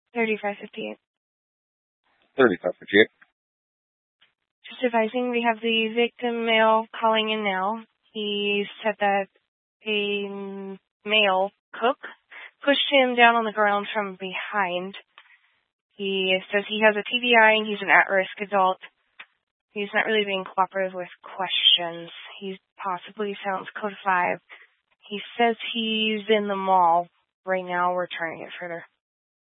3558. 3558. Just advising, we have the victim male calling in now. He said that a male cook pushed him down on the ground from behind. He says he has a TBI and he's an at-risk adult. He's not really being cooperative with questions. He possibly sounds code 5. He says he's in the mall. Right now, we're trying to get further.